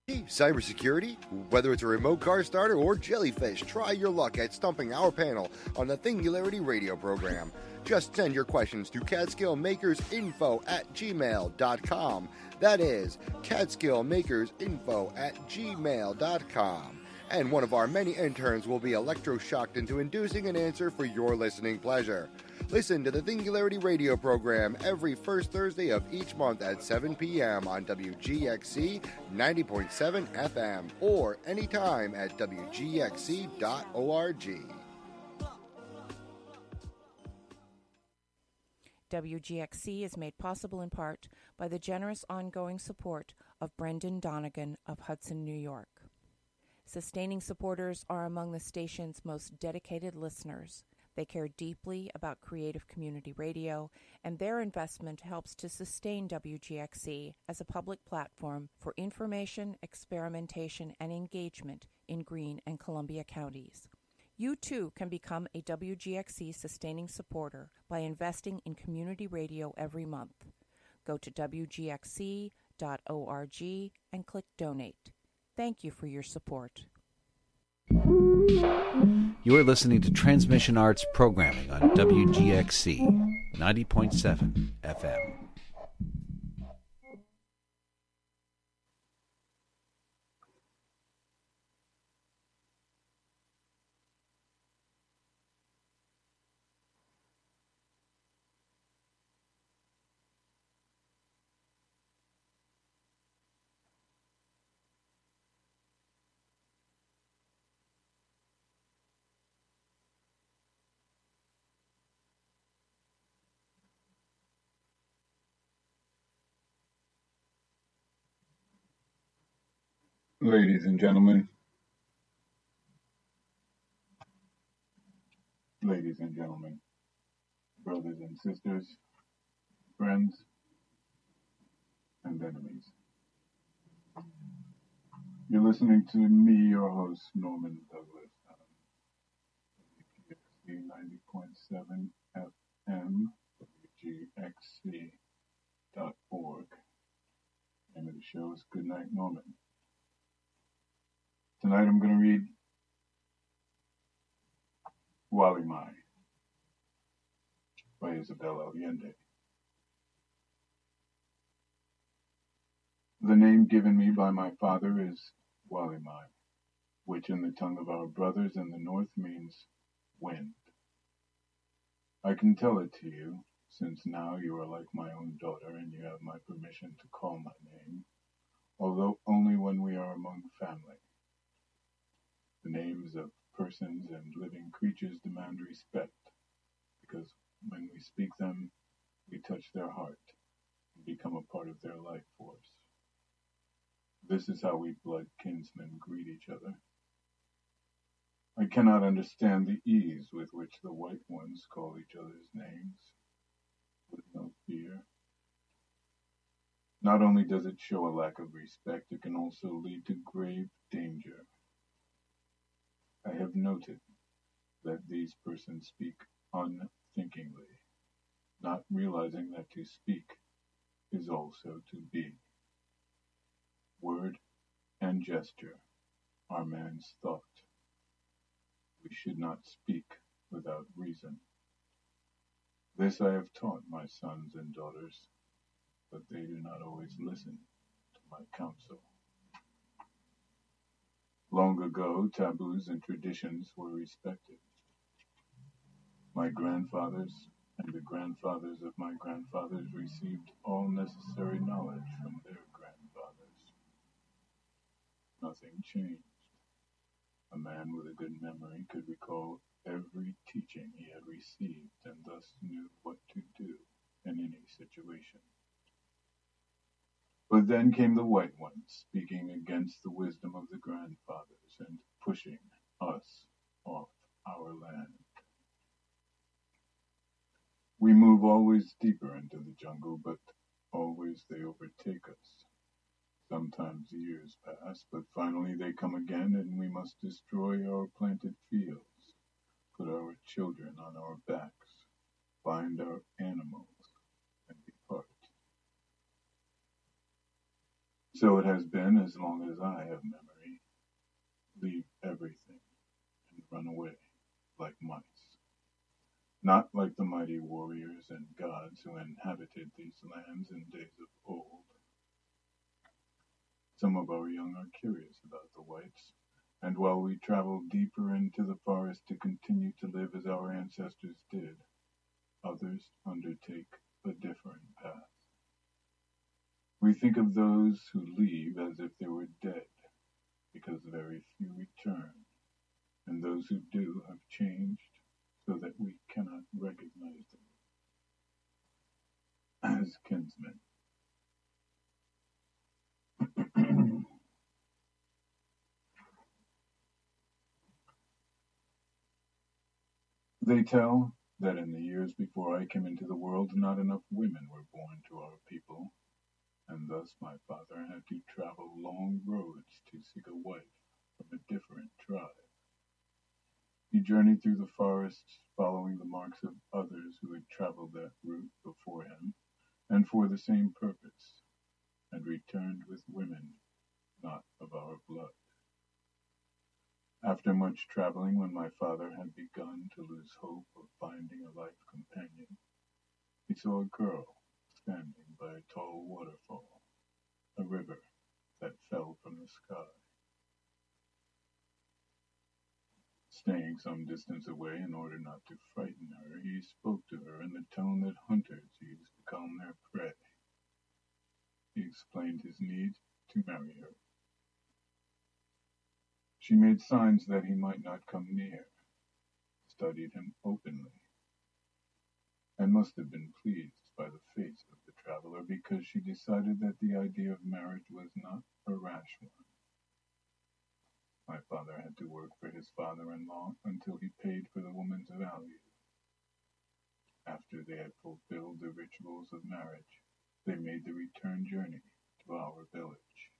Cybersecurity? Whether it's a remote car starter or jellyfish, try your luck at stumping our panel on the Thingularity radio program. Just send your questions to catskillmakersinfo@gmail.com. That is catskillmakersinfo@gmail.com. And one of our many interns will be electroshocked into inducing an answer for your listening pleasure. Listen to the Thingularity radio program every first Thursday of each month at 7 p.m. on WGXC 90.7 FM or anytime at WGXC.org. WGXC is made possible in part by the generous ongoing support of Brendan Donegan of Hudson, New York. Sustaining supporters are among the station's most dedicated listeners. They care deeply about creative community radio, and their investment helps to sustain WGXC as a public platform for information, experimentation, and engagement in Greene and Columbia counties. You too can become a WGXC sustaining supporter by investing in community radio every month. Go to WGXC.org and click Donate. Thank you for your support. You are listening to Transmission Arts programming on WGXC 90.7 FM. Ladies and gentlemen, brothers and sisters, friends and enemies. You're listening to me, your host, Norman Douglas, on WGXC 90.7 FM, WGXC.org. The name of the show is Goodnight Norman. Tonight I'm going to read Wali Mai by Isabel Allende. The name given me by my father is Wali Mai, which in the tongue of our brothers in the north means wind. I can tell it to you, since now you are like my own daughter and you have my permission to call my name, although only when we are among family. The names of persons and living creatures demand respect, because when we speak them, we touch their heart and become a part of their life force. This is how we blood kinsmen greet each other. I cannot understand the ease with which the white ones call each other's names, with no fear. Not only does it show a lack of respect, it can also lead to grave danger. I have noted that these persons speak unthinkingly, not realizing that to speak is also to be. Word and gesture are man's thought. We should not speak without reason. This I have taught my sons and daughters, but they do not always listen to my counsel. Long ago, taboos and traditions were respected. My grandfathers and the grandfathers of my grandfathers received all necessary knowledge from their grandfathers. Nothing changed. A man with a good memory could recall every teaching he had received and thus knew what to do in any situation. But then came the white ones, speaking against the wisdom of the grandfathers and pushing us off our land. We move always deeper into the jungle, but always they overtake us. Sometimes years pass, but finally they come again, and we must destroy our planted fields, put our children on our backs, bind our animals, and depart. So it has been as long as I have memory. Leave everything and run away like mice. Not like the mighty warriors and gods who inhabited these lands in days of old. Some of our young are curious about the whites, and while we travel deeper into the forest to continue to live as our ancestors did, others undertake a different path. We think of those who leave as if they were dead, because very few return, and those who do have changed so that we cannot recognize them as kinsmen. They tell that in the years before I came into the world, not enough women were born to our people, and thus my father had to travel long roads to seek a wife from a different tribe. He journeyed through the forests, following the marks of others who had traveled that route before him, and for the same purpose, and returned with women not of our blood. After much traveling, when my father had begun to lose hope of finding a life companion, he saw a girl standing by a tall waterfall, a river that fell from the sky. Staying some distance away in order not to frighten her, he spoke to her in the tone that hunters use to calm their prey. He explained his need to marry her. She made signs that he might not come near, studied him openly, and must have been pleased by the face of the traveler, because she decided that the idea of marriage was not a rash one. My father had to work for his father-in-law until he paid for the woman's value. After they had fulfilled the rituals of marriage, they made the return journey to our village.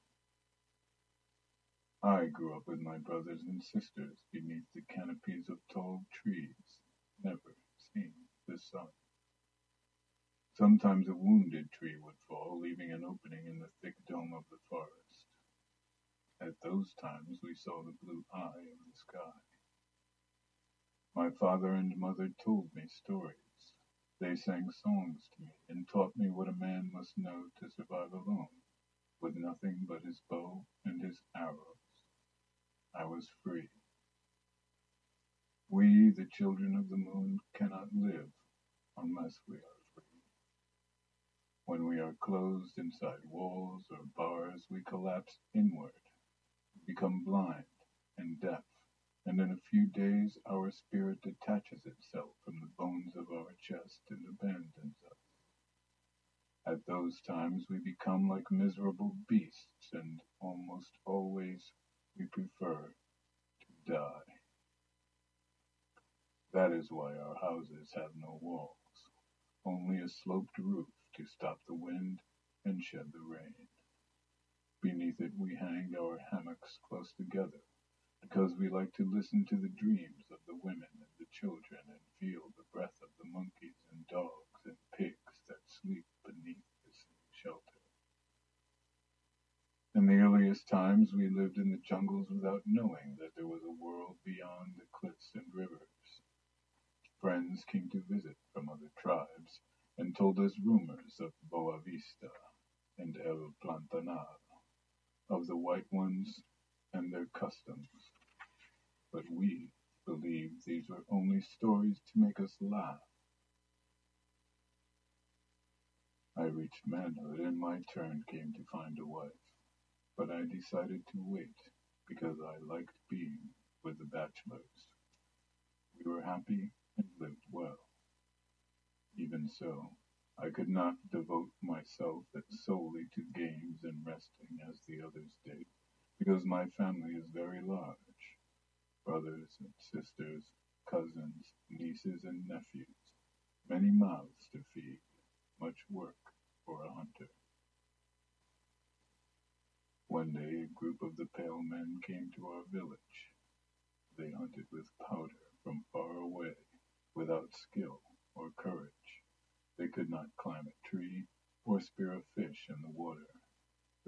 I grew up with my brothers and sisters beneath the canopies of tall trees, never seeing the sun. Sometimes a wounded tree would fall, leaving an opening in the thick dome of the forest. At those times we saw the blue eye of the sky. My father and mother told me stories. They sang songs to me and taught me what a man must know to survive alone, with nothing but his bow and his arrows. I was free. We, the children of the moon, cannot live unless we are free. When we are closed inside walls or bars, we collapse inward, become blind and deaf, and in a few days our spirit detaches itself from the bones of our chest and abandons us. At those times we become like miserable beasts, and almost always we prefer to die. That is why our houses have no walls, only a sloped roof to stop the wind and shed the rain. Beneath it we hang our hammocks close together, because we like to listen to the dreams of the women and the children and feel the breath of the monkeys and dogs and pigs that sleep beneath the same shelter. In the earliest times we lived in the jungles without knowing that there was a world beyond the cliffs and rivers. Friends came to visit from other tribes and told us rumors of Boa Vista and El Plantanar, of the white ones and their customs. But we believed these were only stories to make us laugh. I reached manhood and my turn came to find a wife, but I decided to wait because I liked being with the bachelors. We were happy and lived well. Even so, I could not devote myself solely to games and resting as the others did, because my family is very large. Brothers and sisters, cousins, nieces and nephews, many mouths to feed, much work for a hunter. One day a group of the pale men came to our village. They hunted with powder from far away, without skill or courage. They could not climb a tree or spear a fish in the water.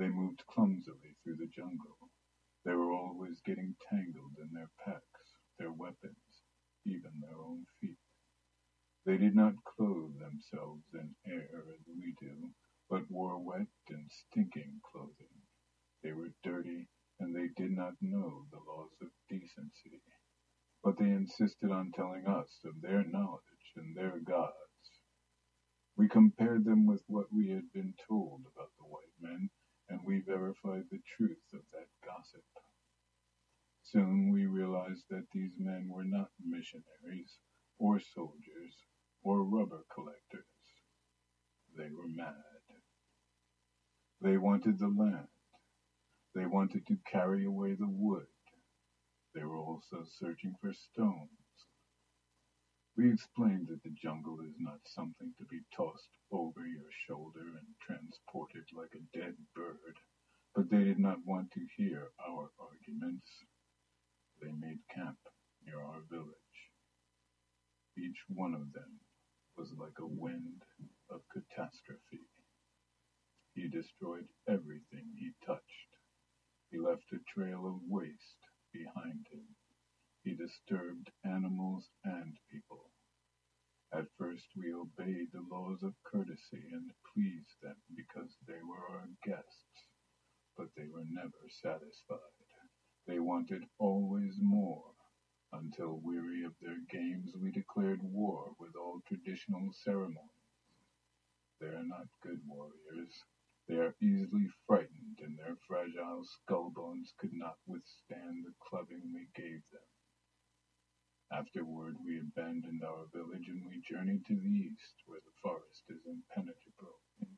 They moved clumsily through the jungle. They were always getting tangled in their packs, their weapons, even their own feet. They did not clothe themselves in air as we do, but wore wet and stinking clothing. They were dirty, and they did not know the laws of decency. But they insisted on telling us of their knowledge and their gods. We compared them with what we had been told about the white men, and we verified the truth of that gossip. Soon we realized that these men were not missionaries, or soldiers, or rubber collectors. They were mad. They wanted the land. They wanted to carry away the wood. They were also searching for stones. We explained that the jungle is not something to be tossed over your shoulder and transported like a dead bird, but they did not want to hear our arguments. They made camp near our village. Each one of them was like a wind of catastrophe. He destroyed everything he touched. He left a trail of waste behind him. He disturbed animals and people. At first we obeyed the laws of courtesy and pleased them because they were our guests, but they were never satisfied. They wanted always more. Until weary of their games, we declared war with all traditional ceremonies. They are not good warriors. They are easily frightened, and their fragile skull bones could not withstand the clubbing we gave them. Afterward, we abandoned our village and we journeyed to the east, where the forest is impenetrable,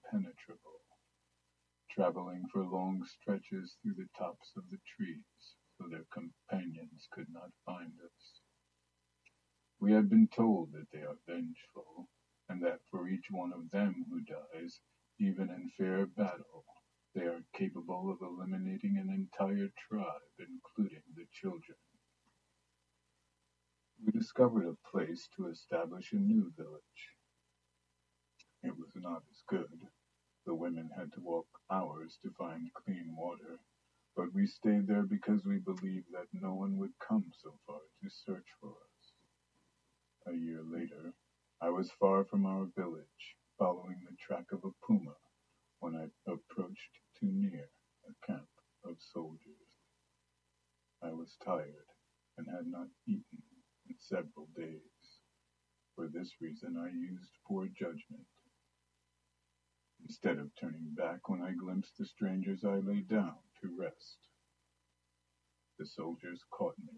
traveling for long stretches through the tops of the trees, so their companions could not find us. We had been told that they are vengeful, and that for each one of them who dies, even in fair battle, they are capable of eliminating an entire tribe, including the children. We discovered a place to establish a new village. It was not as good. The women had to walk hours to find clean water, but we stayed there because we believed that no one would come so far to search for us. A year later, I was far from our village, following the track of a puma, when I approached too near a camp of soldiers. I was tired and had not eaten in several days. For this reason, I used poor judgment. Instead of turning back when I glimpsed the strangers, I lay down to rest. The soldiers caught me.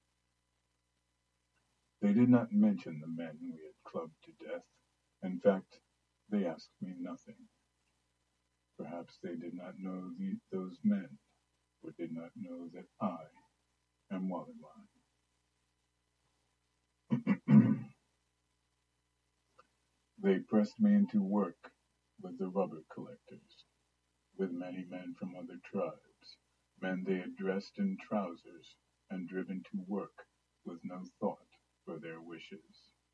They did not mention the men we had clubbed to death. In fact, they asked me nothing. Perhaps they did not know those men, or did not know that I am Waliman. They pressed me into work with the rubber collectors, with many men from other tribes, men they had dressed in trousers and driven to work with no thought for their wishes.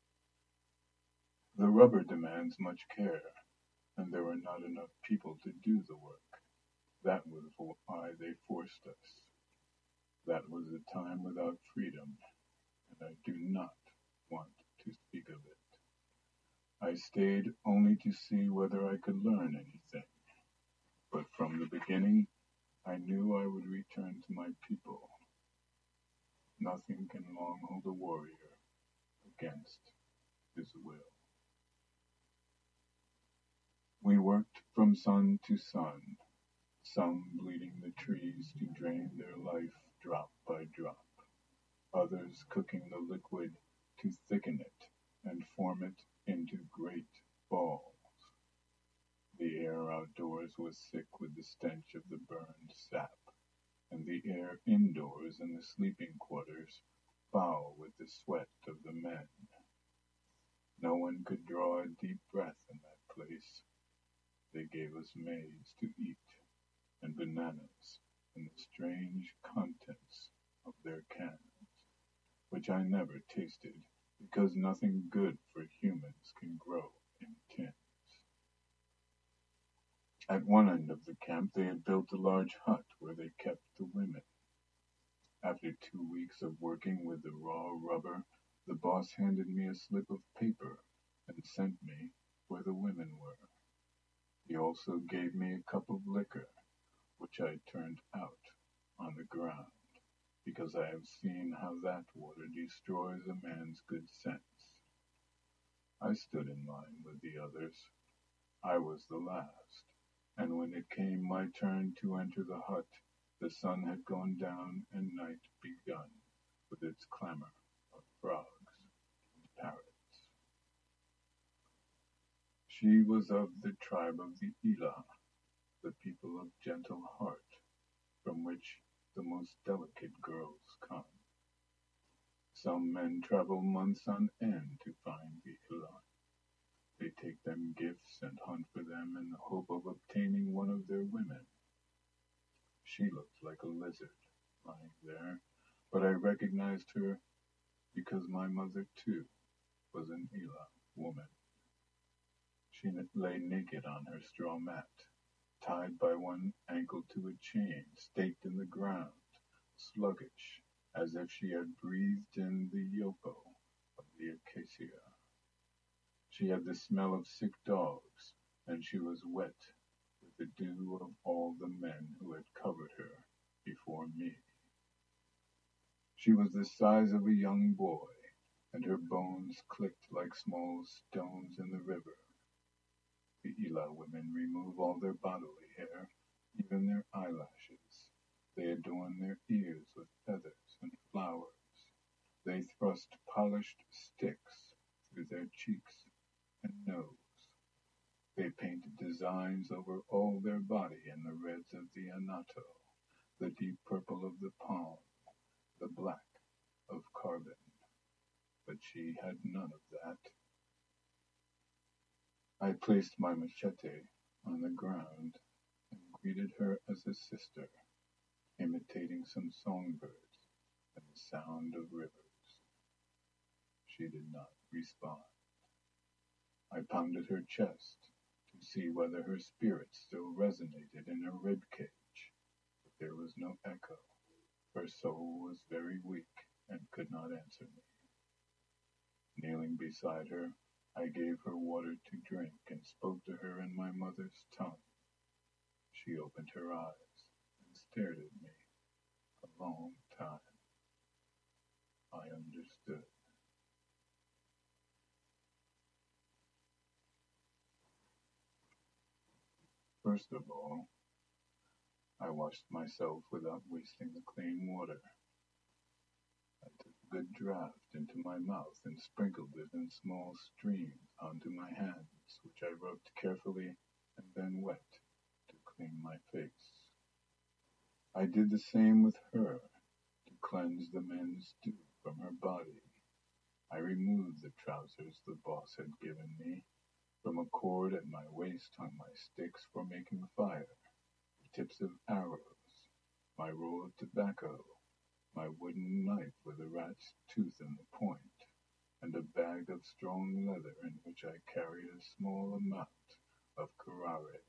The rubber demands much care, and there were not enough people to do the work. That was why they forced us. That was a time without freedom, and I do not want to speak of it. I stayed only to see whether I could learn anything, but from the beginning, I knew I would return to my people. Nothing can long hold a warrior against his will. We worked from sun to sun, some bleeding the trees to drain their life drop by drop, others cooking the liquid to thicken it and form it into great balls. The air outdoors was thick with the stench of the burned sap, and the air indoors in the sleeping quarters foul with the sweat of the men. No one could draw a deep breath in that place. They gave us maize to eat, and bananas, and the strange contents of their cans, which I never tasted, because nothing good for humans can grow in tins. At one end of the camp they had built a large hut where they kept the women. After 2 weeks of working with the raw rubber, the boss handed me a slip of paper and sent me where the women were. He also gave me a cup of liquor, which I turned out on the ground, because I have seen how that water destroys a man's good sense. I stood in line with the others. I was the last, and when it came my turn to enter the hut, the sun had gone down and night begun with its clamor of frogs and parrots. She was of the tribe of the Elah, the people of gentle heart, from which the most delicate girls come. Some men travel months on end to find the Elah. They take them gifts and hunt for them in the hope of obtaining one of their women. She looked like a lizard lying there, but I recognized her because my mother, too, was an Elah woman. She lay naked on her straw mat, tied by one ankle to a chain, staked in the ground, sluggish, as if she had breathed in the yopo of the acacia. She had the smell of sick dogs, and she was wet with the dew of all the men who had covered her before me. She was the size of a young boy, and her bones clicked like small stones in the river. The Elah women remove all their bodily hair, even their eyelashes. They adorn their ears with feathers and flowers. They thrust polished sticks through their cheeks and nose. They painted designs over all their body in the reds of the anato, the deep purple of the palm, the black of carbon. But she had none of that. I placed my machete on the ground and greeted her as a sister, imitating some songbirds and the sound of rivers. She did not respond. I pounded her chest to see whether her spirit still resonated in her rib cage, but there was no echo. Her soul was very weak and could not answer me. Kneeling beside her, I gave her water to drink and spoke to her in my mother's tongue. She opened her eyes and stared at me a long time. I understood. First of all, I washed myself without wasting the clean water. I took a good draught into my mouth and sprinkled it in small streams onto my hands, which I rubbed carefully and then wet to clean my face. I did the same with her to cleanse the men's dew from her body. I removed the trousers the boss had given me. From a cord at my waist hung my sticks for making fire, the tips of arrows, my roll of tobacco, my wooden knife with a rat's tooth in the point, and a bag of strong leather in which I carried a small amount of curare.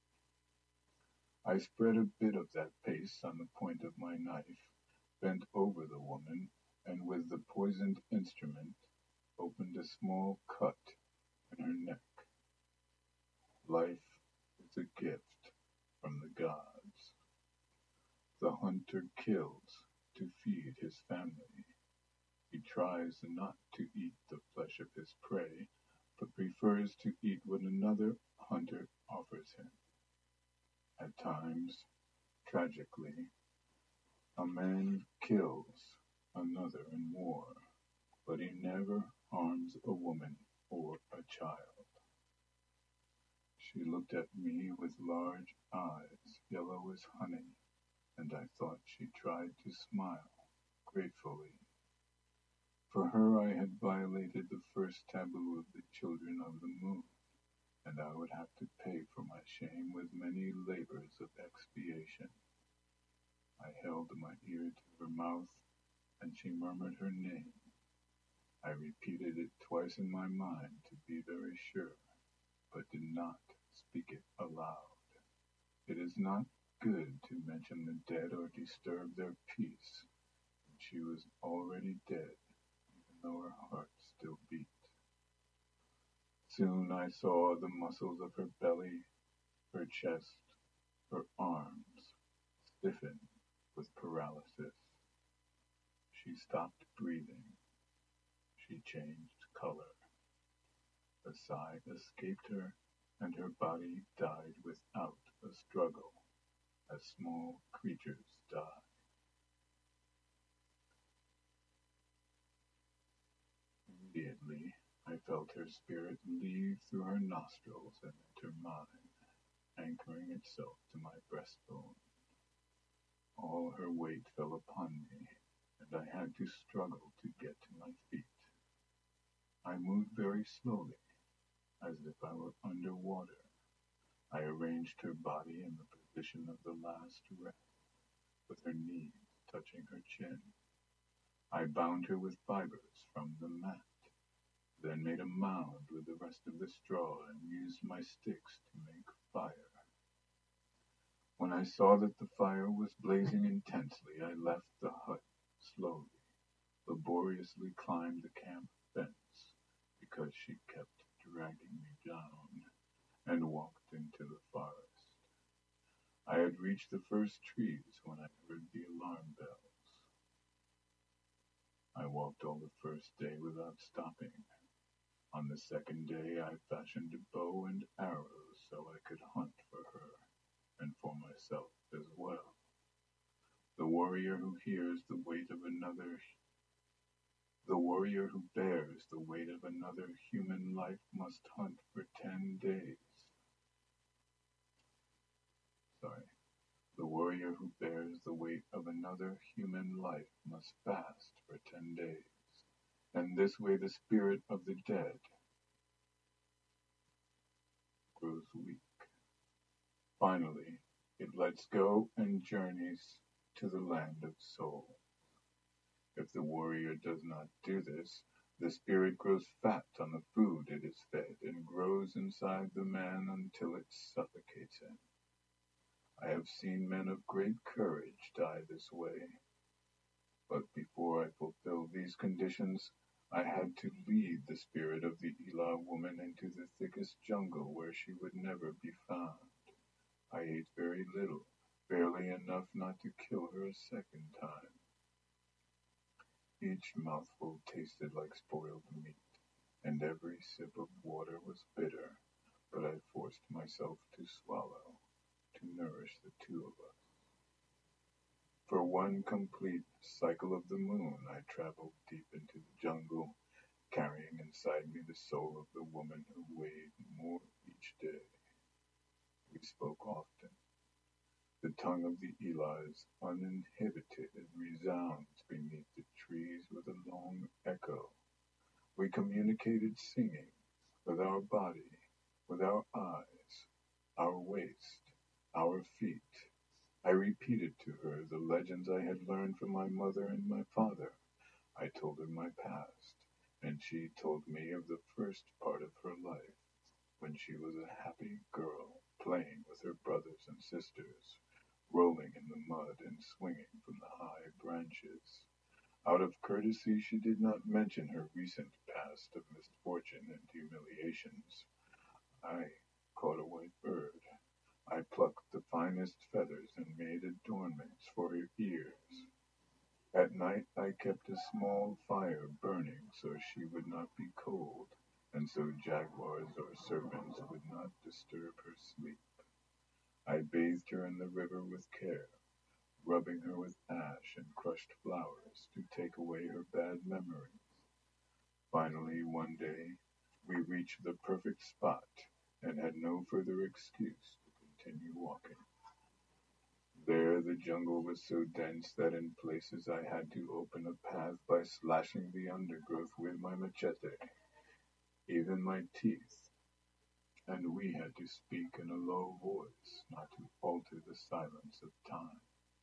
I spread a bit of that paste on the point of my knife, bent over the woman, and with the poisoned instrument opened a small cut in her neck. Life is a gift from the gods. The hunter kills to feed his family. He tries not to eat the flesh of his prey, but prefers to eat what another hunter offers him. At times, tragically, a man kills another in war, but he never harms a woman or a child. She looked at me with large eyes, yellow as honey, and I thought she tried to smile gratefully. For her I had violated the first taboo of the children of the moon, and I would have to pay for my shame with many labors of expiation. I held my ear to her mouth, and she murmured her name. I repeated it twice in my mind to be very sure, but did not speak it aloud. It is not good to mention the dead or disturb their peace. And she was already dead, even though her heart still beat. Soon I saw the muscles of her belly, her chest, her arms stiffen with paralysis. She stopped breathing. She changed color. A sigh escaped her, and her body died without a struggle, as small creatures die. Immediately, I felt her spirit leave through her nostrils and enter mine, anchoring itself to my breastbone. All her weight fell upon me, and I had to struggle to get to my feet. I moved very slowly, as if I were underwater. I arranged her body in the position of the last rest, with her knees touching her chin. I bound her with fibers from the mat, then made a mound with the rest of the straw and used my sticks to make fire. When I saw that the fire was blazing intensely, I left the hut slowly, laboriously climbed the camp fence, because she kept dragging me down, and walked into the forest. I had reached the first trees when I heard the alarm bells. I walked all the first day without stopping. On the second day I fashioned a bow and arrows so I could hunt for her, and for myself as well. The warrior who bears the weight of another human life must hunt for 10 days. The warrior who bears the weight of another human life must fast for 10 days. And this way the spirit of the dead grows weak. Finally, it lets go and journeys to the land of souls. If the warrior does not do this, the spirit grows fat on the food it is fed and grows inside the man until it suffocates him. I have seen men of great courage die this way. But before I fulfilled these conditions, I had to lead the spirit of the Elah woman into the thickest jungle where she would never be found. I ate very little, barely enough not to kill her a second time. Each mouthful tasted like spoiled meat, and every sip of water was bitter, but I forced myself to swallow, to nourish the two of us. For one complete cycle of the moon, I traveled deep into the jungle, carrying inside me the soul of the woman who weighed more each day. We spoke often. The tongue of the Elahs, uninhibited, resounds beneath the trees with a long echo. We communicated singing, with our body, with our eyes, our waist, our feet. I repeated to her the legends I had learned from my mother and my father. I told her my past, and she told me of the first part of her life, when she was a happy girl, playing with her brothers and sisters, rolling in the mud and swinging from the high branches. Out of courtesy, she did not mention her recent past of misfortune and humiliations. I caught a white bird. I plucked the finest feathers and made adornments for her ears. At night I kept a small fire burning so she would not be cold, and so jaguars or serpents would not disturb her sleep. I bathed her in the river with care, rubbing her with ash and crushed flowers to take away her bad memories. Finally, one day, we reached the perfect spot and had no further excuse to continue walking. There the jungle was so dense that in places I had to open a path by slashing the undergrowth with my machete, even my teeth, and we had to speak in a low voice not to alter the silence of time.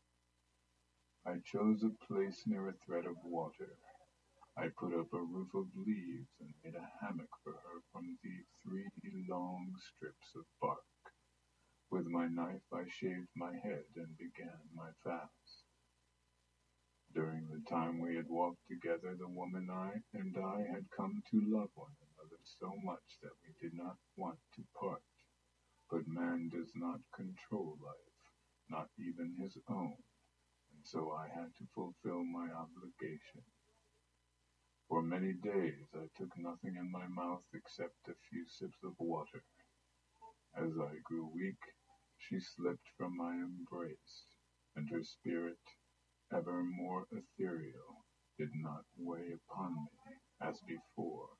I chose a place near a thread of water. I put up a roof of leaves and made a hammock for her from the 3 long strips of bark. With my knife, I shaved my head and began my fast. During the time we had walked together, the woman and I had come to love one another so much that we did not want to part. But man does not control life, not even his own, and so I had to fulfill my obligation. For many days I took nothing in my mouth except a few sips of water. As I grew weak, she slipped from my embrace, and her spirit, ever more ethereal, did not weigh upon me as before.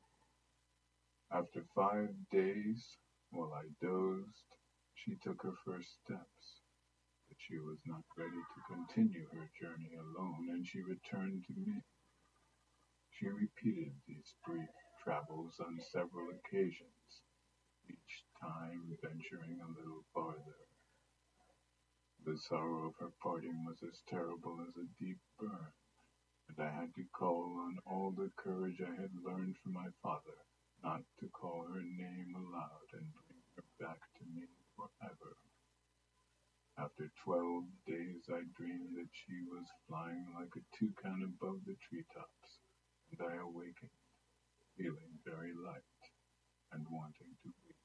After 5 days, while I dozed, she took her first steps, but she was not ready to continue her journey alone, and she returned to me. She repeated these brief travels on several occasions, each time venturing a little farther. The sorrow of her parting was as terrible as a deep burn, and I had to call on all the courage I had learned from my father not to call her name aloud and bring her back to me forever. After 12 days, I dreamed that she was flying like a toucan above the treetops, and I awakened, feeling very light and wanting to weep.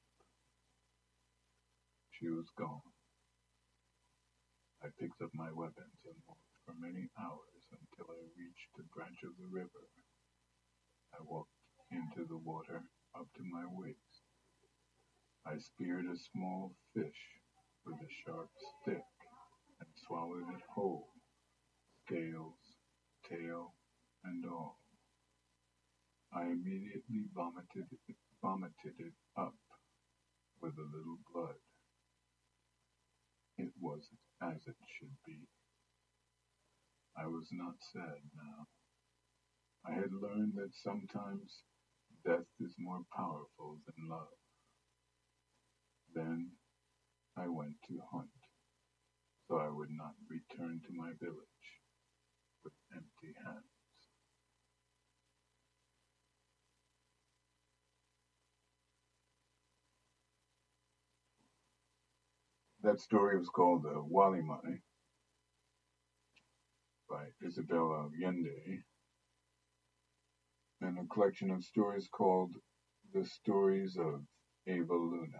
She was gone. I picked up my weapons and walked for many hours until I reached a branch of the river. I walked into the water up to my waist. I speared a small fish with a sharp stick and swallowed it whole, scales, tail, and all. I immediately vomited it up with a little blood. It was as it should be. I was not sad now. I had learned that sometimes death is more powerful than love. Then I went to hunt, so I would not return to my village with empty hands. That story was called Walimai by Isabella Allende, and a collection of stories called The Stories of Ava Luna.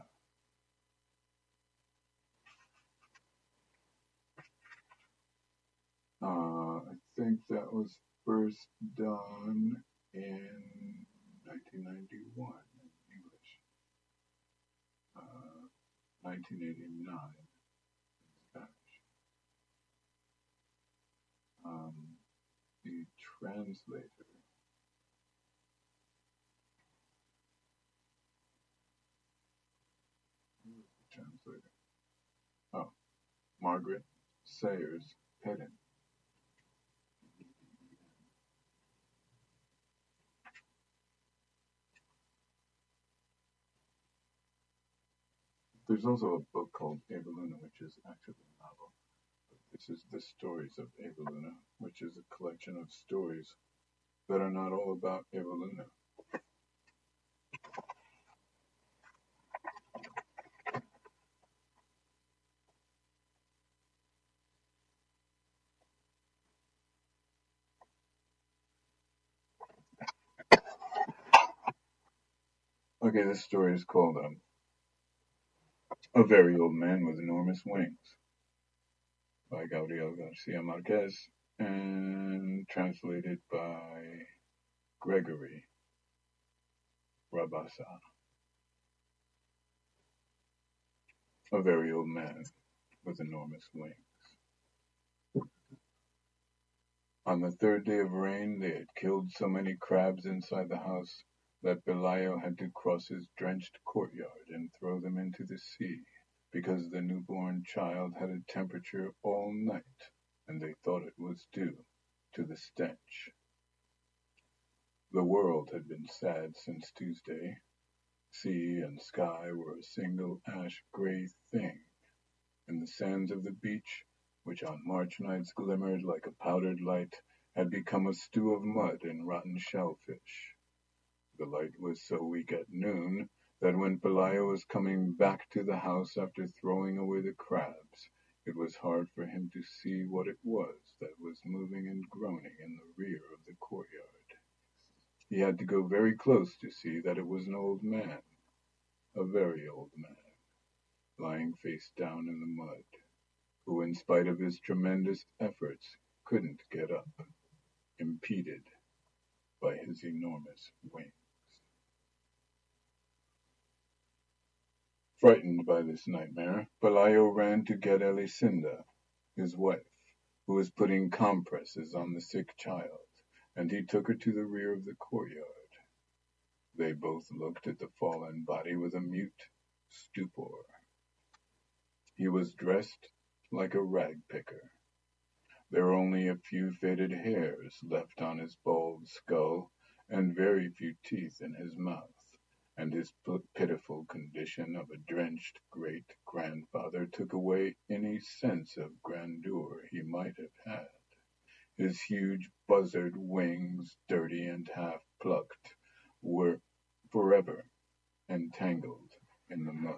I think that was first done in 1991 in English, 1989 in Spanish. The translator Margaret Sayers Pedden. There's also a book called Ava Luna, which is actually a novel. But this is The Stories of Ava Luna, which is a collection of stories that are not all about Ava Luna. Okay, this story is called A Very Old Man with Enormous Wings by Gabriel Garcia Marquez and translated by Gregory Rabasa. A very old man with enormous wings. On the third day of rain, they had killed so many crabs inside the house that Belial had to cross his drenched courtyard and throw them into the sea, because the newborn child had a temperature all night, and they thought it was due to the stench. The world had been sad since Tuesday. Sea and sky were a single ash-gray thing, and the sands of the beach, which on March nights glimmered like a powdered light, had become a stew of mud and rotten shellfish. The light was so weak at noon that when Pelayo was coming back to the house after throwing away the crabs, it was hard for him to see what it was that was moving and groaning in the rear of the courtyard. He had to go very close to see that it was an old man, a very old man, lying face down in the mud, who in spite of his tremendous efforts couldn't get up, impeded by his enormous wings. Frightened by this nightmare, Pelayo ran to get Elisenda, his wife, who was putting compresses on the sick child, and he took her to the rear of the courtyard. They both looked at the fallen body with a mute stupor. He was dressed like a rag picker. There were only a few faded hairs left on his bald skull, and very few teeth in his mouth, and his pitiful condition of a drenched great-grandfather took away any sense of grandeur he might have had. His huge buzzard wings, dirty and half-plucked, were forever entangled in the mud.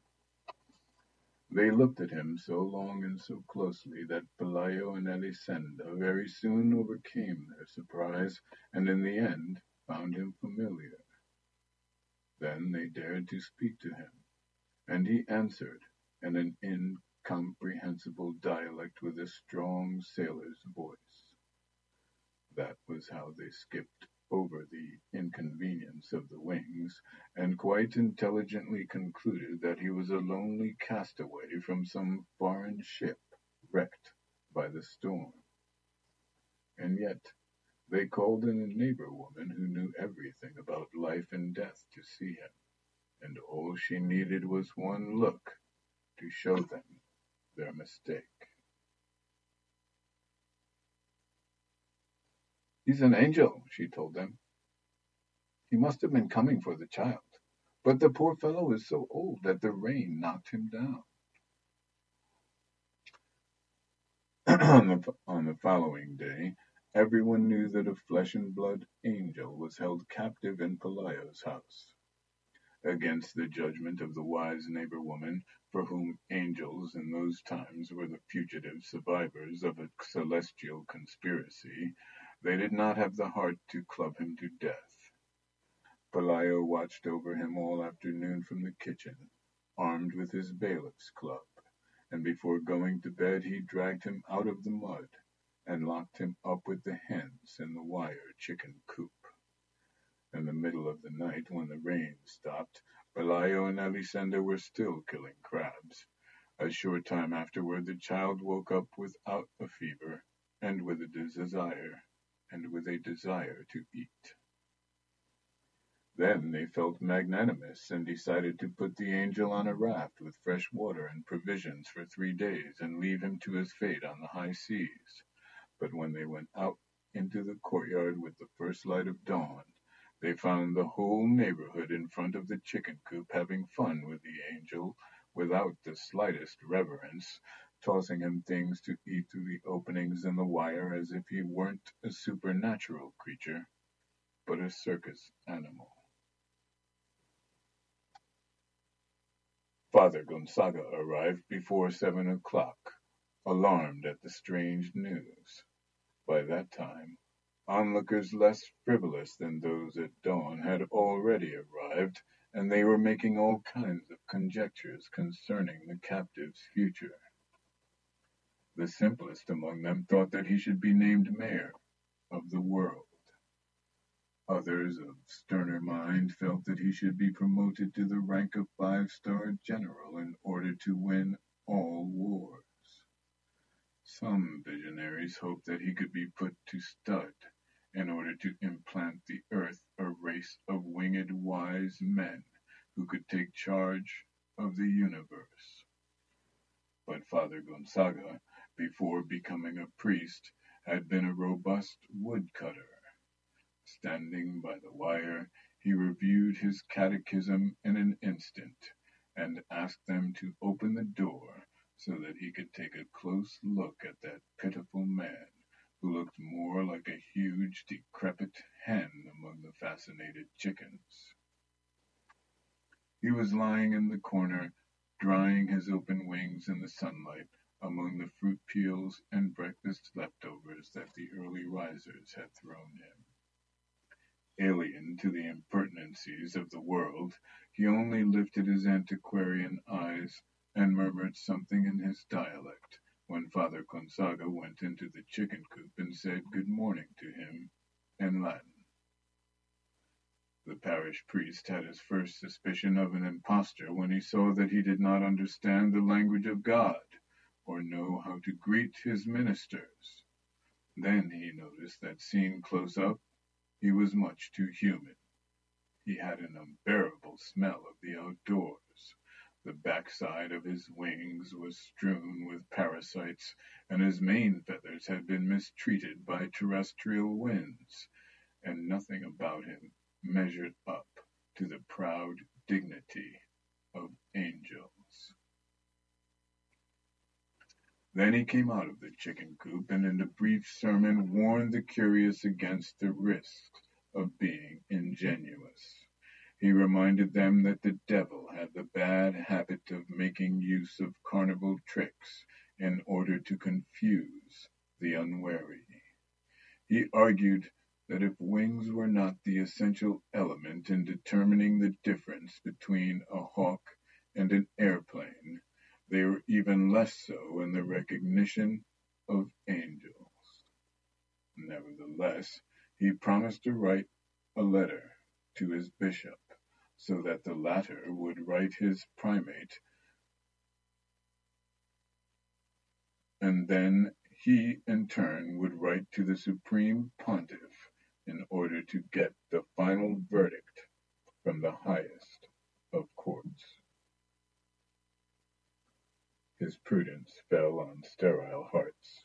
They looked at him so long and so closely that Pelayo and Elisenda very soon overcame their surprise, and in the end found him familiar. Then they dared to speak to him, and he answered in an incomprehensible dialect with a strong sailor's voice. That was how they skipped over the inconvenience of the wings, and quite intelligently concluded that he was a lonely castaway from some foreign ship wrecked by the storm. And yet they called in a neighbor woman who knew everything about life and death to see him, and all she needed was one look to show them their mistake. "He's an angel," she told them. "He must have been coming for the child, but the poor fellow is so old that the rain knocked him down." On the following day, everyone knew that a flesh-and-blood angel was held captive in Pelayo's house. Against the judgment of the wise neighbor woman, for whom angels in those times were the fugitive survivors of a celestial conspiracy, they did not have the heart to club him to death. Pelayo watched over him all afternoon from the kitchen, armed with his bailiff's club, and before going to bed he dragged him out of the mud and locked him up with the hens in the wire chicken coop. In the middle of the night, when the rain stopped, Pelayo and Elisenda were still killing crabs. A short time afterward, the child woke up without a fever and with a desire to eat. Then they felt magnanimous and decided to put the angel on a raft with fresh water and provisions for 3 days and leave him to his fate on the high seas. But when they went out into the courtyard with the first light of dawn, they found the whole neighborhood in front of the chicken coop having fun with the angel without the slightest reverence, tossing him things to eat through the openings in the wire as if he weren't a supernatural creature, but a circus animal. Father Gonzaga arrived before 7 o'clock, alarmed at the strange news. By that time, onlookers less frivolous than those at dawn had already arrived, and they were making all kinds of conjectures concerning the captive's future. The simplest among them thought that he should be named mayor of the world. Others of sterner mind felt that he should be promoted to the rank of 5-star general in order to win all wars. Some visionaries hoped that he could be put to stud in order to implant the earth a race of winged wise men who could take charge of the universe. But Father Gonzaga, before becoming a priest, had been a robust woodcutter. Standing by the wire, he reviewed his catechism in an instant, and asked them to open the door so that he could take a close look at that pitiful man, who looked more like a huge, decrepit hen among the fascinated chickens. He was lying in the corner, drying his open wings in the sunlight among the fruit peels and breakfast leftovers that the early risers had thrown him. Alien to the impertinencies of the world, he only lifted his antiquarian eyes and murmured something in his dialect when Father Gonzaga went into the chicken coop and said good morning to him in Latin. The parish priest had his first suspicion of an impostor when he saw that he did not understand the language of God or know how to greet his ministers. Then he noticed that seen close up, he was much too human. He had an unbearable smell of the outdoors. The backside of his wings was strewn with parasites, and his main feathers had been mistreated by terrestrial winds, and nothing about him measured up to the proud dignity of angels. Then he came out of the chicken coop and in a brief sermon warned the curious against the risks of being ingenuous. He reminded them that the devil had the bad habit of making use of carnival tricks in order to confuse the unwary. He argued that if wings were not the essential element in determining the difference between a hawk and an airplane, they were even less so in the recognition of angels. Nevertheless, he promised to write a letter to his bishop, so that the latter would write his primate, and then he in turn would write to the supreme pontiff in order to get the final verdict from the highest of courts. His prudence fell on sterile hearts.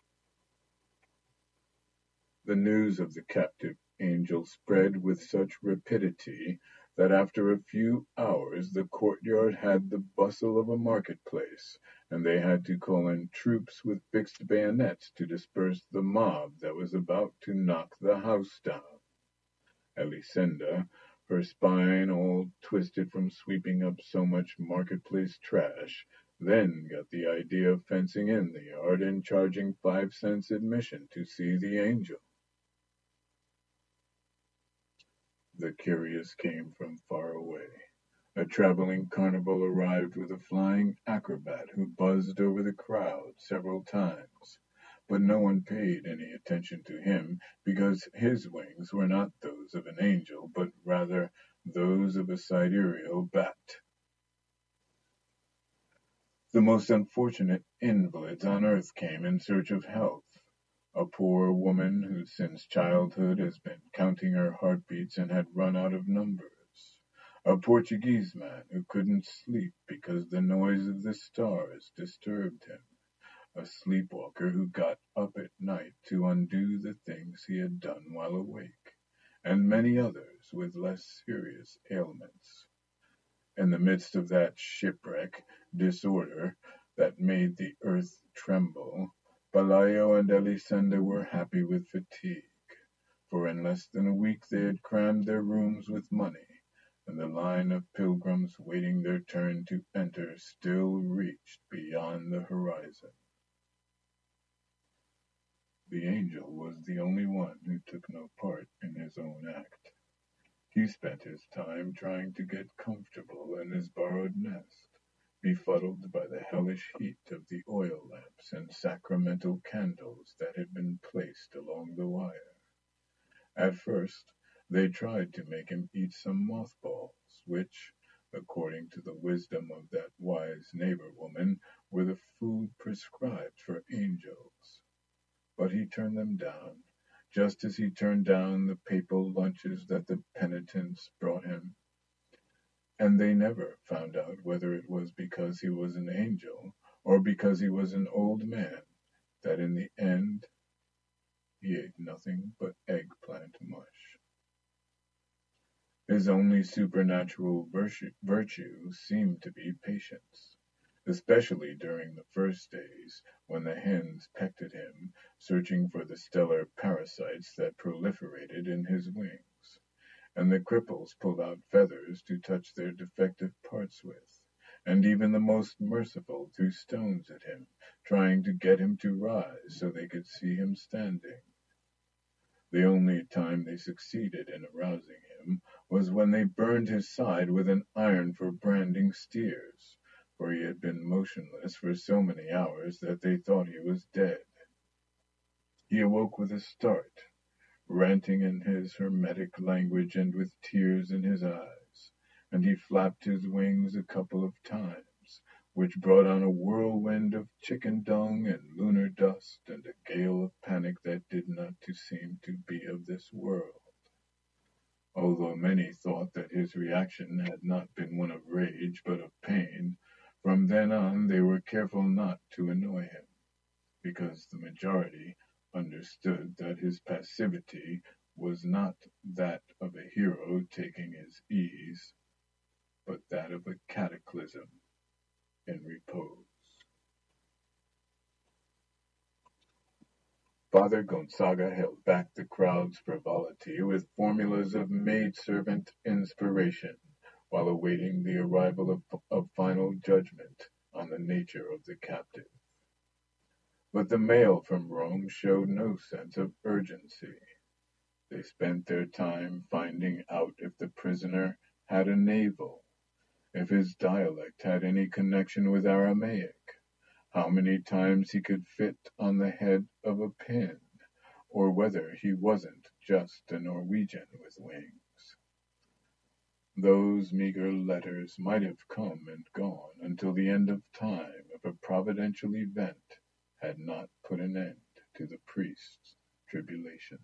The news of the captive angel spread with such rapidity that after a few hours the courtyard had the bustle of a marketplace, and they had to call in troops with fixed bayonets to disperse the mob that was about to knock the house down. Elisenda, her spine all twisted from sweeping up so much marketplace trash, then got the idea of fencing in the yard and charging 5 cents admission to see the angel. The curious came from far away. A traveling carnival arrived with a flying acrobat who buzzed over the crowd several times, but no one paid any attention to him because his wings were not those of an angel, but rather those of a sidereal bat. The most unfortunate invalids on earth came in search of health. A poor woman who since childhood has been counting her heartbeats and had run out of numbers. A Portuguese man who couldn't sleep because the noise of the stars disturbed him. A sleepwalker who got up at night to undo the things he had done while awake. And many others with less serious ailments. In the midst of that shipwreck, disorder that made the earth tremble, Pelayo and Elisenda were happy with fatigue, for in less than a week they had crammed their rooms with money, and the line of pilgrims waiting their turn to enter still reached beyond the horizon. The angel was the only one who took no part in his own act. He spent his time trying to get comfortable in his borrowed nest, befuddled by the hellish heat of the oil lamps and sacramental candles that had been placed along the wire. At first, they tried to make him eat some mothballs, which, according to the wisdom of that wise neighbor woman, were the food prescribed for angels. But he turned them down, just as he turned down the papal lunches that the penitents brought him. And they never found out whether it was because he was an angel or because he was an old man that in the end he ate nothing but eggplant mush. His only supernatural virtue seemed to be patience, especially during the first days when the hens pecked at him, searching for the stellar parasites that proliferated in his wings. and the cripples pulled out feathers to touch their defective parts with, and even the most merciful threw stones at him, trying to get him to rise so they could see him standing. The only time they succeeded in arousing him was when they burned his side with an iron for branding steers, for he had been motionless for so many hours that they thought he was dead. He awoke with a start, ranting in his hermetic language and with tears in his eyes, and he flapped his wings a couple of times, which brought on a whirlwind of chicken dung and lunar dust and a gale of panic that did not seem to be of this world. Although many thought that his reaction had not been one of rage but of pain, from then on they were careful not to annoy him, because the majority understood that his passivity was not that of a hero taking his ease, but that of a cataclysm in repose. Father Gonzaga held back the crowd's frivolity with formulas of maidservant inspiration, while awaiting the arrival of final judgment on the nature of the captive. But the mail from Rome showed no sense of urgency. They spent their time finding out if the prisoner had a navel, if his dialect had any connection with Aramaic, how many times he could fit on the head of a pin, or whether he wasn't just a Norwegian with wings. Those meager letters might have come and gone until the end of time if a providential event had not put an end to the priest's tribulations.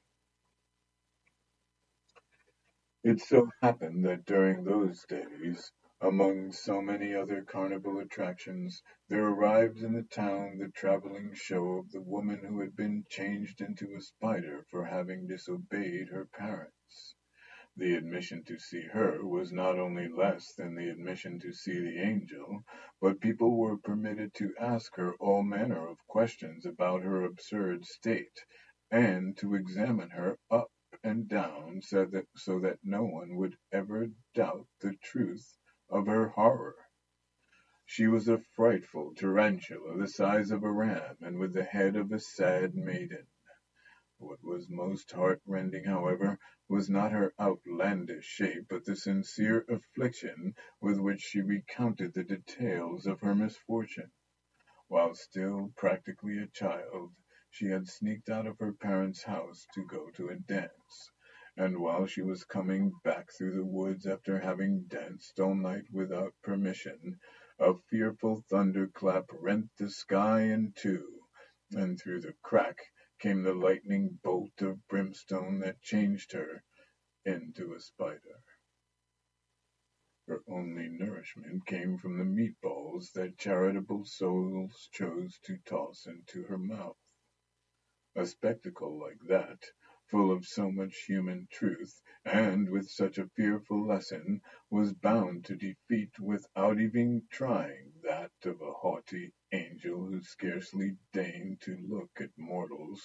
It so happened that during those days, among so many other carnival attractions, there arrived in the town the traveling show of the woman who had been changed into a spider for having disobeyed her parents. The admission to see her was not only less than the admission to see the angel, but people were permitted to ask her all manner of questions about her absurd state, and to examine her up and down so that no one would ever doubt the truth of her horror. She was a frightful tarantula the size of a ram, and with the head of a sad maiden. What was most heart-rending, however, was not her outlandish shape, but the sincere affliction with which she recounted the details of her misfortune. While still practically a child, she had sneaked out of her parents' house to go to a dance, and while she was coming back through the woods after having danced all night without permission, a fearful thunderclap rent the sky in two, and through the crack came the lightning bolt of brimstone that changed her into a spider. Her only nourishment came from the meatballs that charitable souls chose to toss into her mouth. A spectacle like that, full of so much human truth, and with such a fearful lesson, was bound to defeat without even trying that of a haughty angel who scarcely deigned to look at mortals.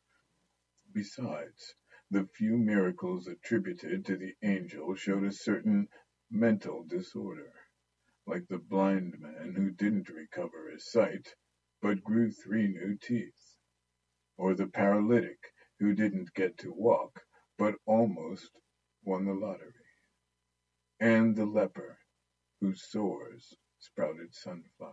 Besides, the few miracles attributed to the angel showed a certain mental disorder, like the blind man who didn't recover his sight, but grew 3 new teeth, or the paralytic who didn't get to walk, but almost won the lottery, and the leper whose sores sprouted sunflowers.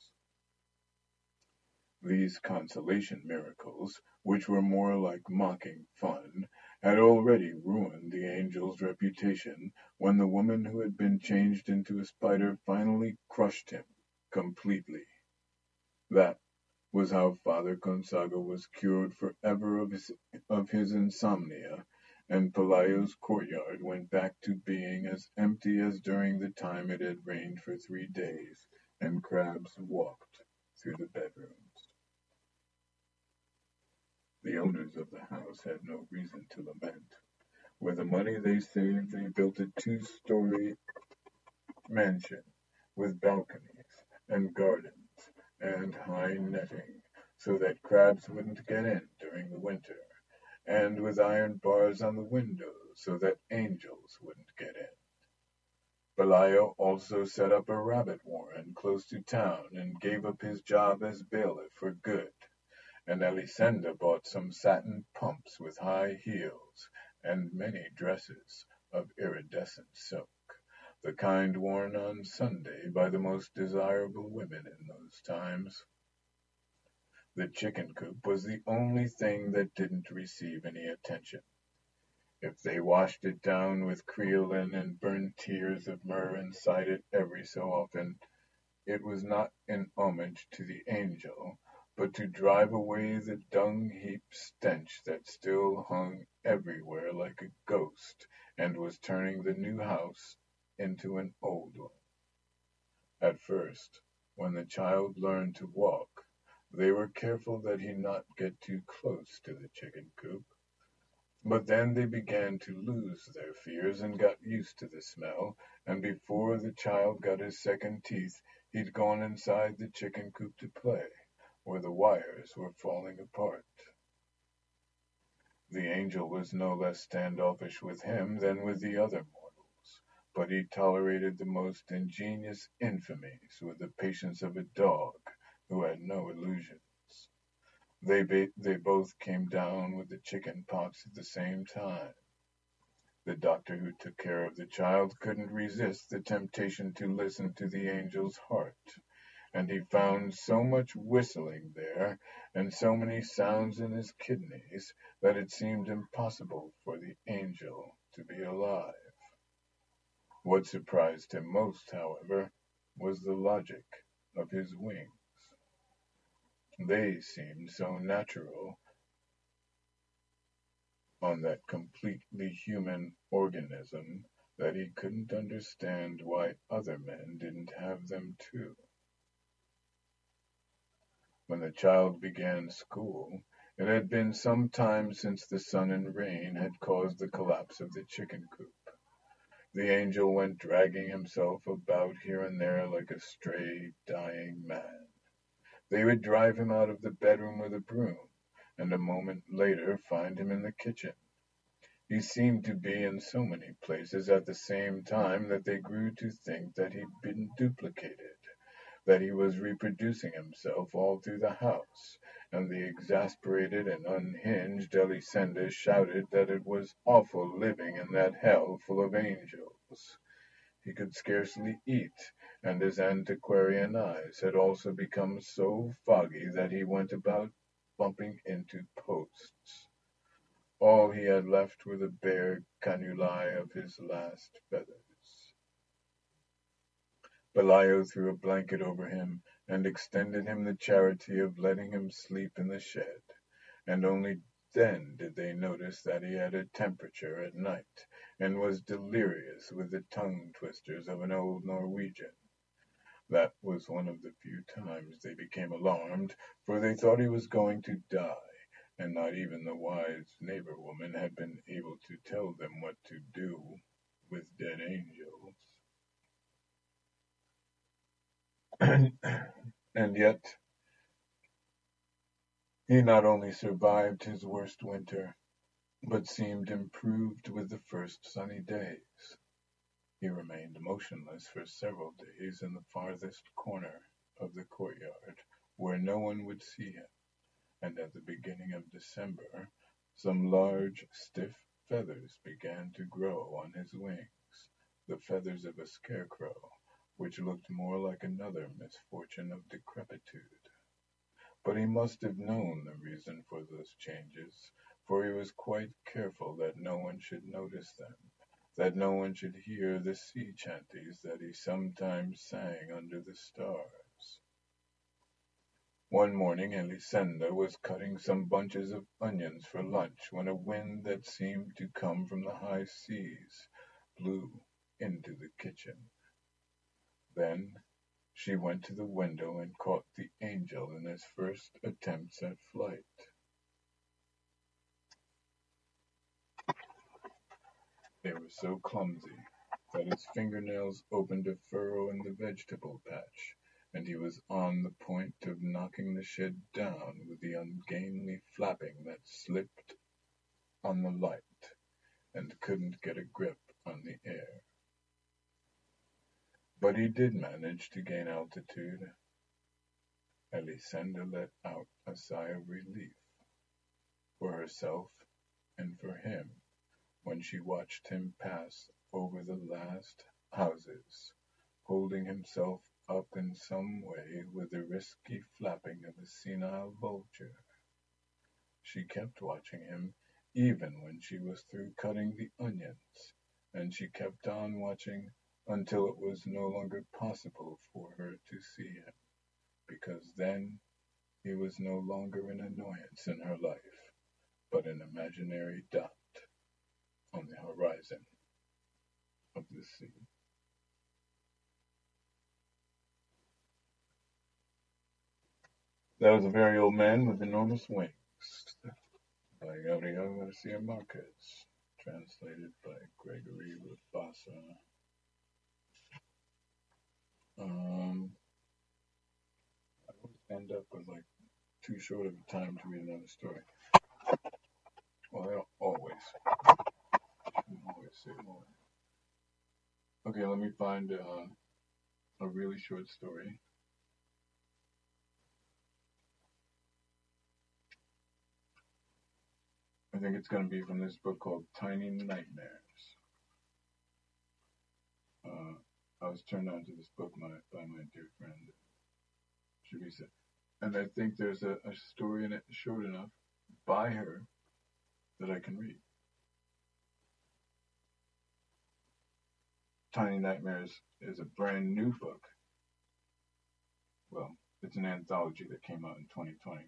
These consolation miracles, which were more like mocking fun, had already ruined the angel's reputation when the woman who had been changed into a spider finally crushed him completely. That was how Father Gonzaga was cured forever of his insomnia, and Pelayo's courtyard went back to being as empty as during the time it had rained for 3 days, and crabs walked through the bedrooms. The owners of the house had no reason to lament. With the money they saved, they built a 2-story mansion with balconies and gardens and high netting, so that crabs wouldn't get in during the winter, and with iron bars on the windows so that angels wouldn't get in. Belial also set up a rabbit warren close to town and gave up his job as bailiff for good, and Elisenda bought some satin pumps with high heels and many dresses of iridescent silk, the kind worn on Sunday by the most desirable women in those times. The chicken coop was the only thing that didn't receive any attention. If they washed it down with creolin and burned tears of myrrh inside it every so often, it was not in homage to the angel, but to drive away the dung-heap stench that still hung everywhere like a ghost and was turning the new house into an old one. At first, when the child learned to walk, they were careful that he not get too close to the chicken coop. But then they began to lose their fears and got used to the smell, and before the child got his second teeth, he'd gone inside the chicken coop to play, where the wires were falling apart. The angel was no less standoffish with him than with the other mortals, but he tolerated the most ingenious infamies with the patience of a dog who had no illusions. They both came down with the chicken pox at the same time. The doctor who took care of the child couldn't resist the temptation to listen to the angel's heart, and he found so much whistling there and so many sounds in his kidneys that it seemed impossible for the angel to be alive. What surprised him most, however, was the logic of his wings. They seemed so natural on that completely human organism that he couldn't understand why other men didn't have them too. When the child began school, it had been some time since the sun and rain had caused the collapse of the chicken coop. The angel went dragging himself about here and there like a stray, dying man. They would drive him out of the bedroom with a broom, and a moment later find him in the kitchen. He seemed to be in so many places at the same time that they grew to think that he'd been duplicated, that he was reproducing himself all through the house, and the exasperated and unhinged Elisenda shouted that it was awful living in that hell full of angels. He could scarcely eat, and his antiquarian eyes had also become so foggy that he went about bumping into posts. All he had left were the bare cannulae of his last feathers. Belial threw a blanket over him and extended him the charity of letting him sleep in the shed, and only then did they notice that he had a temperature at night, and was delirious with the tongue twisters of an old Norwegian. That was one of the few times they became alarmed, for they thought he was going to die, and not even the wise neighbor woman had been able to tell them what to do with dead angels. And yet, he not only survived his worst winter, but seemed improved with the first sunny days. He remained motionless for several days in the farthest corner of the courtyard, where no one would see him, and at the beginning of December, some large, stiff feathers began to grow on his wings, the feathers of a scarecrow, which looked more like another misfortune of decrepitude. But he must have known the reason for those changes, for he was quite careful that no one should notice them, that no one should hear the sea chanties that he sometimes sang under the stars. One morning Elisenda was cutting some bunches of onions for lunch when a wind that seemed to come from the high seas blew into the kitchen. Then she went to the window and caught the angel in his first attempts at flight. They were so clumsy that his fingernails opened a furrow in the vegetable patch, and he was on the point of knocking the shed down with the ungainly flapping that slipped on the light and couldn't get a grip on the air. But he did manage to gain altitude. Elisenda let out a sigh of relief for herself and for him when she watched him pass over the last houses, holding himself up in some way with the risky flapping of a senile vulture. She kept watching him even when she was through cutting the onions, and she kept on watching until it was no longer possible for her to see him, because then he was no longer an annoyance in her life, but an imaginary dot on the horizon of the sea. That was a very old man with enormous wings, by Gabriel Garcia Marquez, translated by Gregory Rabassa. I always end up with like too short of a time to read another story. Well, I don't always. I shouldn't always say more. Okay, let me find a really short story. I think it's going to be from this book called Tiny Nightmares. I was turned on to this book by my dear friend, Shavisa. And I think there's a story in it short enough by her that I can read. Tiny Nightmares is a brand new book. Well, it's an anthology that came out in 2020.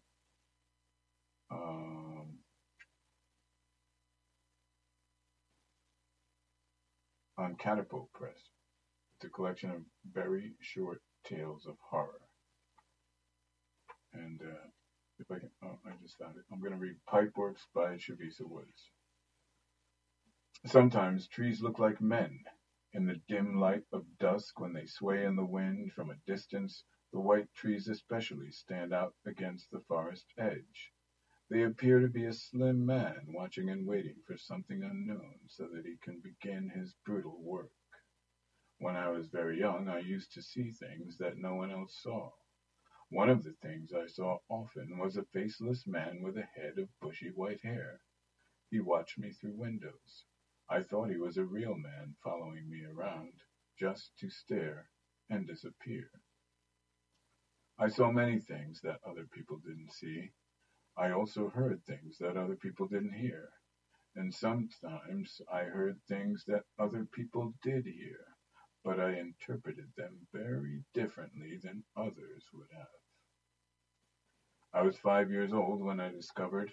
On Catapult Press. It's a collection of very short tales of horror. And if I can, I just found it. I'm going to read Pipeworks by Shavisa Woods. Sometimes trees look like men. In the dim light of dusk, when they sway in the wind from a distance, the white trees especially stand out against the forest edge. They appear to be a slim man watching and waiting for something unknown so that he can begin his brutal work. When I was very young, I used to see things that no one else saw. One of the things I saw often was a faceless man with a head of bushy white hair. He watched me through windows. I thought he was a real man following me around, just to stare and disappear. I saw many things that other people didn't see. I also heard things that other people didn't hear. And sometimes I heard things that other people did hear, but I interpreted them very differently than others would have. I was 5 years old when I discovered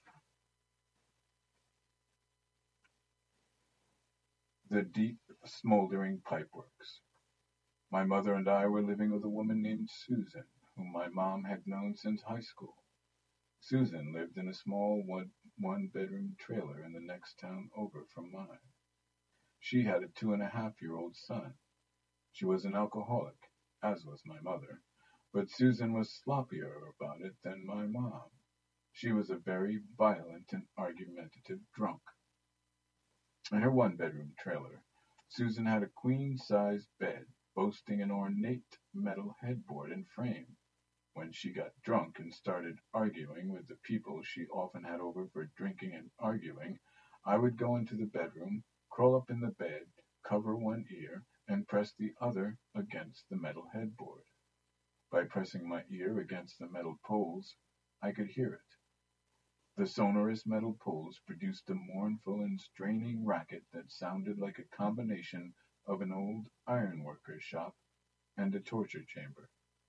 the deep, smoldering pipeworks. My mother and I were living with a woman named Susan, whom my mom had known since high school. Susan lived in a small one-bedroom trailer in the next town over from mine. She had a 2.5-year-old son. She was an alcoholic, as was my mother, but Susan was sloppier about it than my mom. She was a very violent and argumentative drunk. In her one-bedroom trailer, Susan had a queen-sized bed boasting an ornate metal headboard and frame. When she got drunk and started arguing with the people she often had over for drinking and arguing, I would go into the bedroom, crawl up in the bed, cover one ear, and press the other against the metal headboard. By pressing my ear against the metal poles, I could hear it. The sonorous metal poles produced a mournful and straining racket that sounded like a combination of an old ironworker's shop and a torture chamber.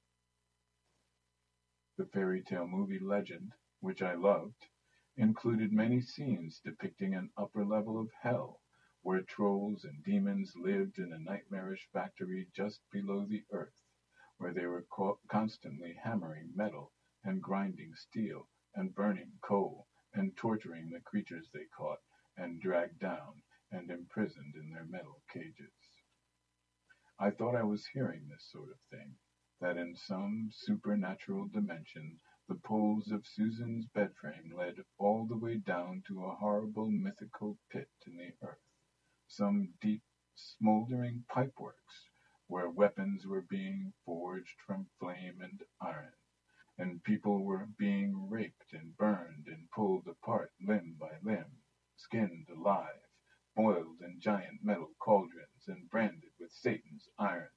The fairy tale movie Legend, which I loved, included many scenes depicting an upper level of hell, where trolls and demons lived in a nightmarish factory just below the earth, where they were constantly hammering metal and grinding steel and burning coal and torturing the creatures they caught and dragged down and imprisoned in their metal cages. I thought I was hearing this sort of thing, that in some supernatural dimension The poles of Susan's bed frame led all the way down to a horrible mythical pit in the earth, some deep, smoldering pipeworks, where weapons were being forged from flame and iron, and people were being raped and burned and pulled apart limb by limb, skinned alive, boiled in giant metal cauldrons, and branded with Satan's irons.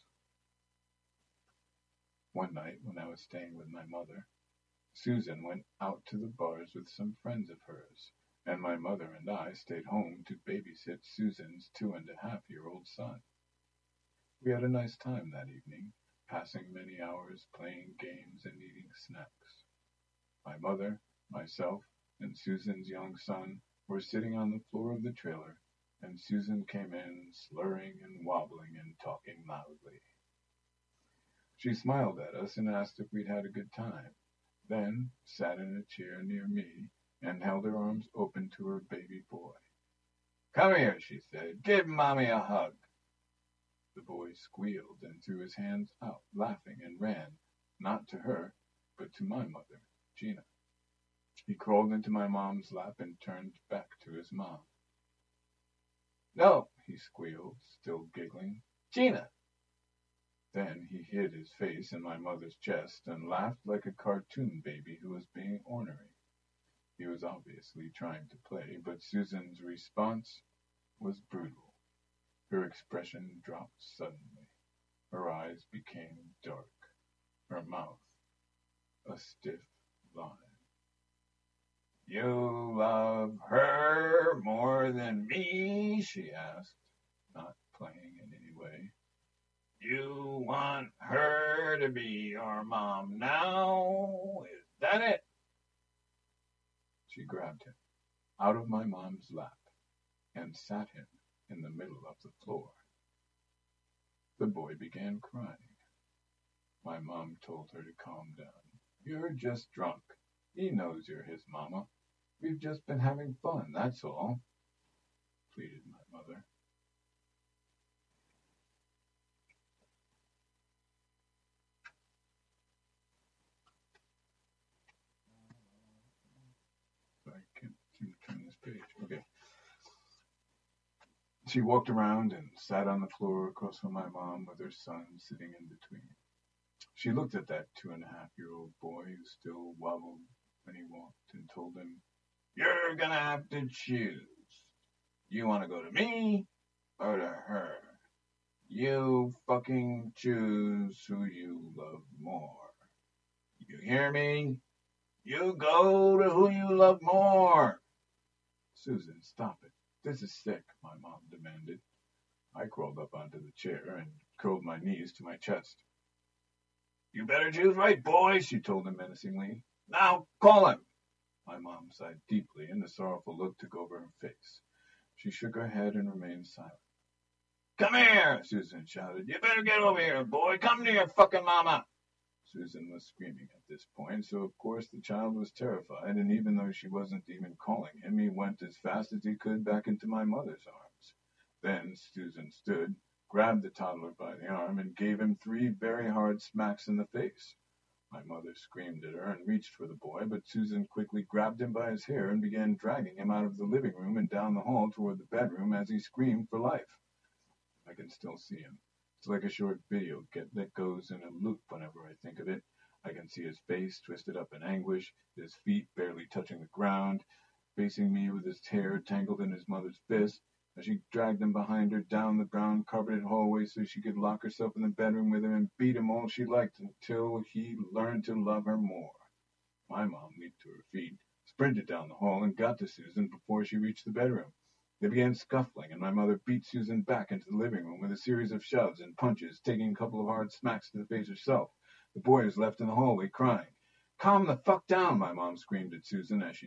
One night, when I was staying with my mother, Susan went out to the bars with some friends of hers, and my mother and I stayed home to babysit Susan's 2.5-year-old son. We had a nice time that evening, passing many hours playing games and eating snacks. My mother, myself, and Susan's young son were sitting on the floor of the trailer, and Susan came in slurring and wobbling and talking loudly. She smiled at us and asked if we'd had a good time, then sat in a chair near me and held her arms open to her baby boy. "Come here," she said. "Give Mommy a hug." The boy squealed and threw his hands out, laughing, and ran, not to her, but to my mother, Gina. He crawled into my mom's lap and turned back to his mom. "No," he squealed, still giggling. "Gina!" Then he hid his face in my mother's chest and laughed like a cartoon baby who was being ornery. He was obviously trying to play, but Susan's response was brutal. Her expression dropped suddenly. Her eyes became dark. Her mouth a stiff line. "You love her more than me?" she asked, not playing in any way. "You want her to be your mom now? Is that it?" She grabbed him out of my mom's lap and sat him in the middle of the floor. The boy began crying. My mom told her to calm down. "You're just drunk. He knows you're his mama. We've just been having fun, that's all," pleaded my mother. I can't seem to turn this page. Okay. She walked around and sat on the floor across from my mom with her son sitting in between. She looked at that 2.5-year-old boy who still wobbled when he walked and told him, "You're gonna have to choose. You want to go to me or to her? You fucking choose who you love more. You hear me? You go to who you love more." "Susan, stop it. This is sick," my mom demanded. I crawled up onto the chair and curled my knees to my chest. "You better choose right, boy," she told him menacingly. "Now call him." My mom sighed deeply, and the sorrowful look took over her face. She shook her head and remained silent. "Come here," Susan shouted. "You better get over here, boy. Come to your fucking mama." Susan was screaming at this point, so of course the child was terrified, and even though she wasn't even calling him, he went as fast as he could back into my mother's arms. Then Susan stood, grabbed the toddler by the arm, and gave him 3 very hard smacks in the face. My mother screamed at her and reached for the boy, but Susan quickly grabbed him by his hair and began dragging him out of the living room and down the hall toward the bedroom as he screamed for life. I can still see him. It's like a short video that goes in a loop whenever I think of it. I can see his face twisted up in anguish, his feet barely touching the ground, facing me with his hair tangled in his mother's fist, as she dragged him behind her down the brown-carpeted hallway so she could lock herself in the bedroom with him and beat him all she liked until he learned to love her more. My mom leaped to her feet, sprinted down the hall, and got to Susan before she reached the bedroom. They began scuffling, and my mother beat Susan back into the living room with a series of shoves and punches, taking a couple of hard smacks to the face herself. The boy was left in the hallway crying. "Calm the fuck down," my mom screamed at Susan as she